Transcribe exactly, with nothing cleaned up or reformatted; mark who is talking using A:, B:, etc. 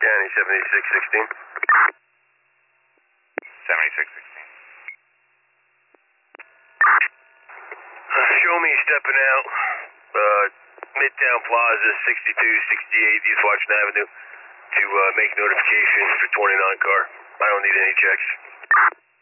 A: Danny, seventy-six sixteen.
B: seventy-six sixteen.
A: Uh, show me stepping out. Uh, Midtown Plaza, sixty-two sixty-eight East Washington Avenue, to uh, make notifications for twenty-nine car. I don't need any checks.